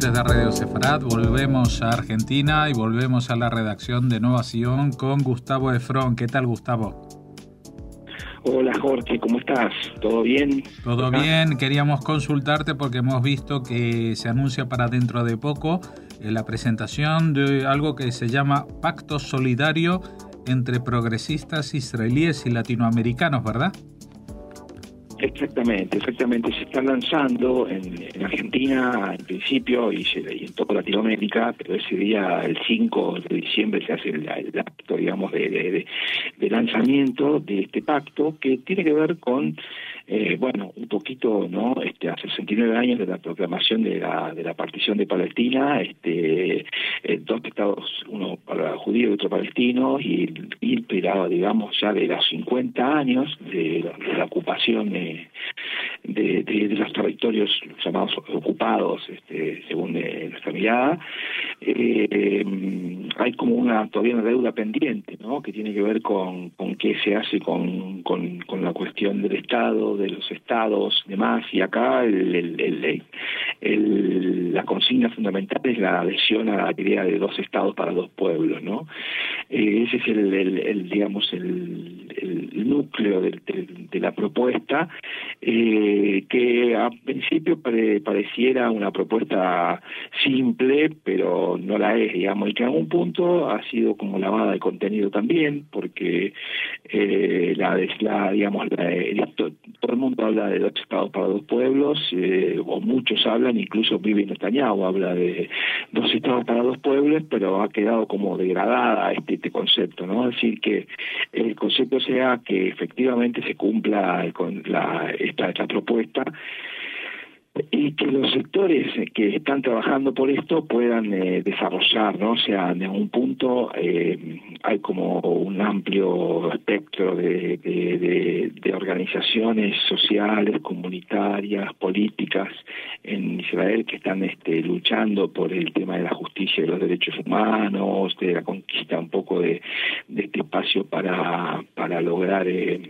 oyentes de Radio Sefarad, volvemos a Argentina y volvemos a la redacción de Nova Sion con Gustavo Efron. ¿Qué tal, Gustavo? Hola Jorge, ¿cómo estás? ¿Todo bien? Todo bien, queríamos consultarte porque hemos visto que se anuncia para dentro de poco la presentación de algo que se llama Pacto Solidario entre progresistas israelíes y latinoamericanos, ¿verdad? Exactamente. Se está lanzando en Argentina en principio y en toda Latinoamérica, pero ese día, el 5 de diciembre, se hace el acto, digamos, de lanzamiento de este pacto que tiene que ver con, un poquito, ¿no? A 69 años de la proclamación de la partición de Palestina, dos estados, uno para judíos y otro palestino, y inspirado, digamos, ya de los 50 años de la ocupación de los territorios llamados ocupados, según nuestra mirada. Hay como todavía una deuda pendiente, ¿no? Que tiene que ver con qué se hace con la cuestión del Estado, de los estados, demás, y acá la consigna fundamental es la adhesión a la idea de dos estados para dos pueblos, ¿no? Ese es el núcleo de la propuesta, que a principio pareciera una propuesta simple, pero no la es, digamos, y que en algún punto ha sido como lavada de contenido también, porque todo el mundo habla de dos estados para dos pueblos, o muchos hablan, incluso Bibi Netanyahu habla de dos estados para dos pueblos, pero ha quedado como degradada este concepto, ¿no? Es decir, que el concepto sea que efectivamente se cumpla con esta propuesta y que los sectores que están trabajando por esto puedan desarrollar, ¿no? O sea, en un punto hay como un amplio espectro de organizaciones sociales, comunitarias, políticas en Israel que están luchando por el tema de la justicia y los derechos humanos, de la conquista un poco de este espacio para lograr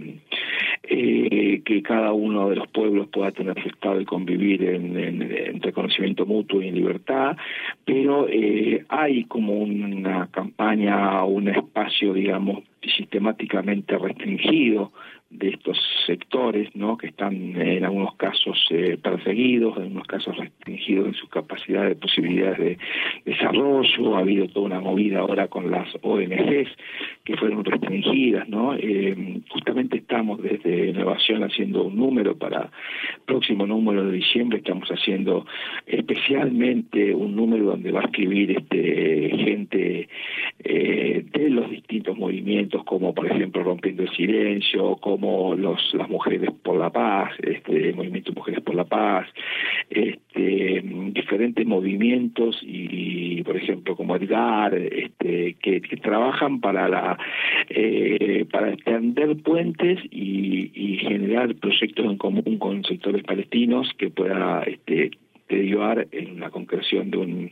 que cada uno de los pueblos pueda tener su estado y convivir en reconocimiento mutuo y en libertad, pero hay como una campaña, un espacio, digamos, sistemáticamente restringido de estos sectores, ¿no? Que están en algunos casos perseguidos, en algunos casos restringidos en su capacidad de posibilidades de desarrollo. Ha habido toda una movida ahora con las ONGs que fueron restringidas, ¿no? Justamente estamos desde Innovación haciendo un número para próximo número de diciembre, estamos haciendo especialmente un número donde va a escribir gente de los distintos movimientos, como por ejemplo Rompiendo el Silencio, como las Mujeres por la Paz, el Movimiento Mujeres por la Paz, diferentes movimientos y por ejemplo como Edgar, que trabajan para extender puentes y generar proyectos en común con sectores palestinos que pueda derivar en la concreción de un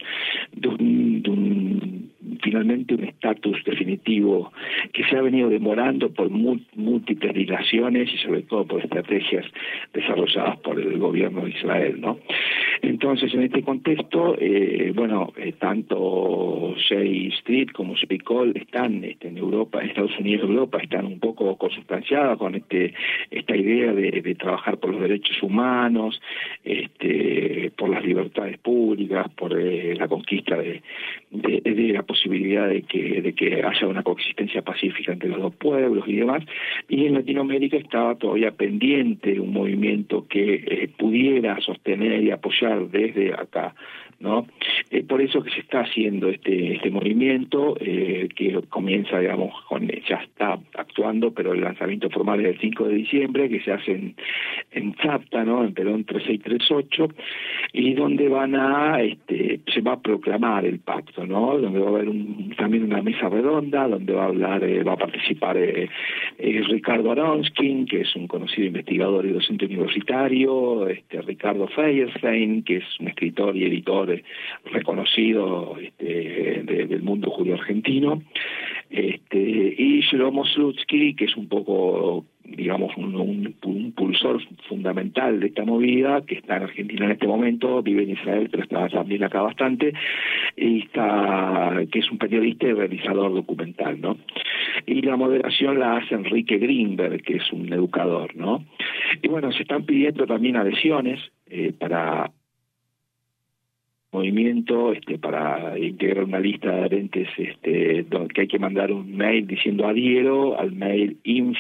finalmente un estatus definitivo que se ha venido demorando por múltiples dilaciones y sobre todo por estrategias desarrolladas por el gobierno de Israel, ¿no? Entonces, en este contexto, tanto J Street como J Cole están en Europa, en Estados Unidos y Europa, están un poco consustanciadas con esta idea de trabajar por los derechos humanos, por las libertades públicas, por la conquista de la posibilidad de que haya una coexistencia pacífica entre los dos pueblos y demás. Y en Latinoamérica estaba todavía pendiente un movimiento que pudiera sostener y apoyar desde acá, ¿no? Por eso que se está haciendo este movimiento, que comienza, digamos, ya está actuando, pero el lanzamiento formal es el 5 de diciembre, que se hace en Zapta, ¿no? En Perón 3638, y donde se va a proclamar el pacto, ¿no? Donde va a haber también una mesa redonda, donde va a participar Ricardo Aronskin, que es un conocido investigador y docente universitario, Ricardo Feierstein, que es un escritor y editor reconocido del mundo judío argentino, y Shlomo Slutsky, que es un poco digamos, un impulsor fundamental de esta movida, que está en Argentina en este momento, vive en Israel, pero está también acá bastante, y que es un periodista y realizador documental, ¿no? Y la moderación la hace Enrique Greenberg, que es un educador, ¿no? Y bueno, se están pidiendo también adhesiones para movimiento, para integrar una lista de adherentes, donde hay que mandar un mail diciendo adhiero al mail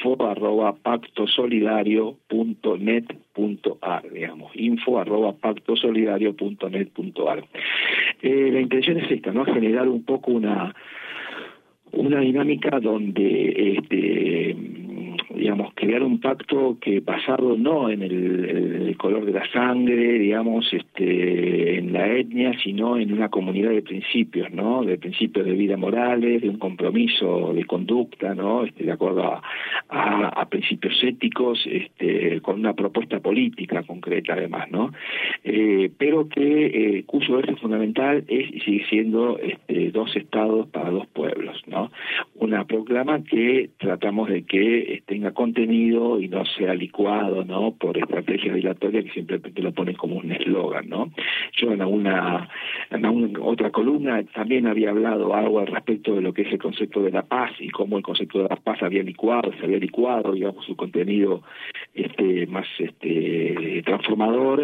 info@pactosolidario.net.ar, digamos, info@pactosolidario.net.ar. La intención es esta, ¿no? Generar un poco una dinámica donde digamos, crear un pacto que basado no en el color de la sangre, digamos, en la etnia, sino en una comunidad de principios, ¿no? De principios de vida morales, de un compromiso de conducta, ¿no? De acuerdo a principios éticos, con una propuesta política concreta además, ¿no? Pero que cuyo eje fundamental es y sigue siendo dos estados para dos pueblos, ¿no? Una proclama que tratamos de que tenga contenido y no sea licuado, ¿no? Por estrategias dilatorias que simplemente lo ponen como un eslogan, ¿no? Yo en alguna otra columna también había hablado algo al respecto de lo que es el concepto de la paz y cómo el concepto de la paz se había licuado, digamos, su contenido más transformador,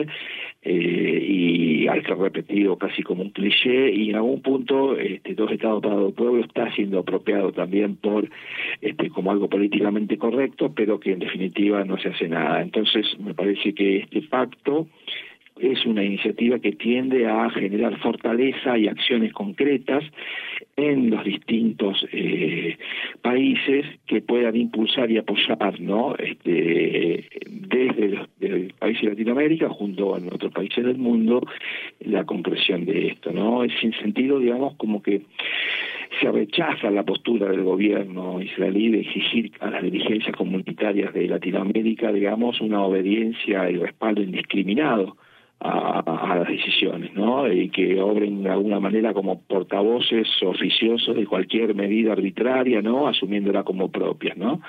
y al ser repetido casi como un cliché, y en algún punto dos estados para dos pueblos está siendo apropiado también por como algo políticamente correcto, pero que en definitiva no se hace nada. Entonces me parece que este pacto es una iniciativa que tiende a generar fortaleza y acciones concretas en los distintos países que puedan impulsar y apoyar, ¿no? Desde los países de Latinoamérica junto a otros países del mundo la concreción de esto, ¿no? Es sin sentido, digamos, como que se rechaza la postura del gobierno israelí de exigir a las dirigencias comunitarias de Latinoamérica, digamos, una obediencia y respaldo indiscriminado a las decisiones, ¿no? Y que obren de alguna manera como portavoces oficiosos de cualquier medida arbitraria, ¿no? Asumiéndola como propia, ¿no?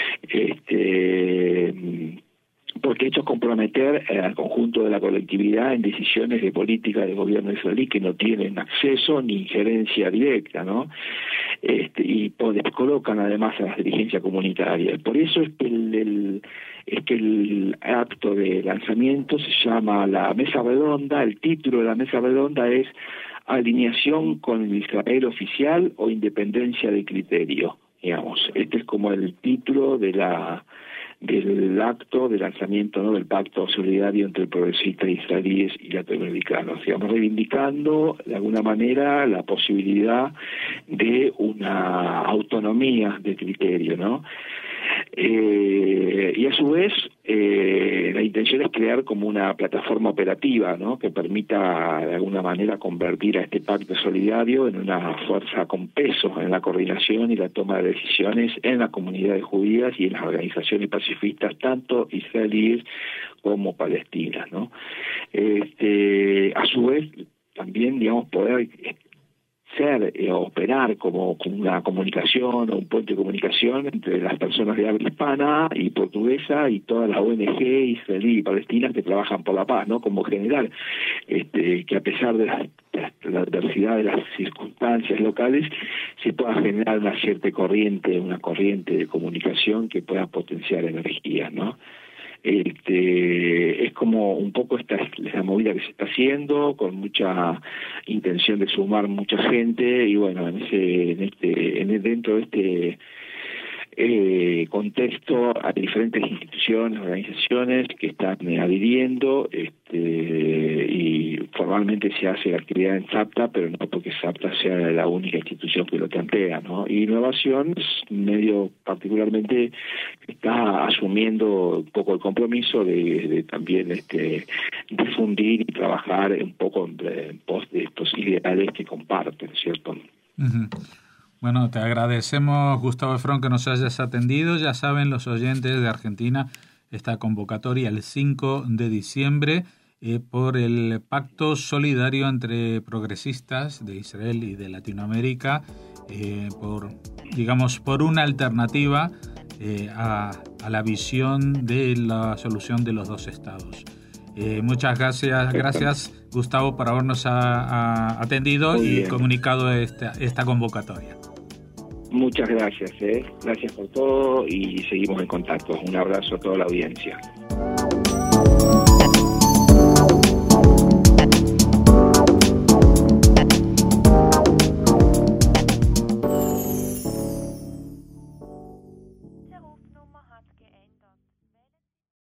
Porque esto es comprometer al conjunto de la colectividad en decisiones de política del gobierno israelí que no tienen acceso ni injerencia directa, ¿no? Y descolocan además a las dirigencias comunitarias. Por eso es que el acto de lanzamiento se llama la Mesa Redonda. El título de la Mesa Redonda es Alineación con el Israel oficial o Independencia de criterio, digamos. Este es como el título del acto de lanzamiento, ¿no? Del pacto solidario entre progresistas israelíes y latinoamericanos, digamos, reivindicando de alguna manera la posibilidad de una autonomía de criterio, ¿no? Y a su vez la intención es crear como una plataforma operativa, ¿no? Que permita de alguna manera convertir a este pacto solidario en una fuerza con peso en la coordinación y la toma de decisiones en las comunidades judías y en las organizaciones pacifistas tanto israelíes como palestinas, ¿no? A su vez también, digamos, poder operar como una comunicación o un puente de comunicación entre las personas de habla hispana y portuguesa y todas las ONG israelí y palestinas que trabajan por la paz, ¿no? Como general, que a pesar de la adversidad de las circunstancias locales se pueda generar una corriente de comunicación que pueda potenciar energías, ¿no? Es como un poco esta es la movida que se está haciendo con mucha intención de sumar mucha gente y bueno, dentro de este contexto hay diferentes instituciones, organizaciones que están adhiriendo y formalmente se hace la actividad en SAPTA, pero no porque SAPTA sea la única institución que lo plantea, ¿no? Y Innovación medio particularmente está asumiendo un poco el compromiso de también difundir y trabajar un poco en pos de estos ideales que comparten, ¿cierto? Uh-huh. Bueno, te agradecemos, Gustavo Efrón, que nos hayas atendido. Ya saben los oyentes de Argentina, esta convocatoria el 5 de diciembre por el Pacto Solidario entre Progresistas de Israel y de Latinoamérica, por una alternativa a a la visión de la solución de los dos estados. Muchas gracias Gustavo por habernos atendido y comunicado esta convocatoria. Muchas gracias, gracias por todo y seguimos en contacto. Un abrazo a toda la audiencia.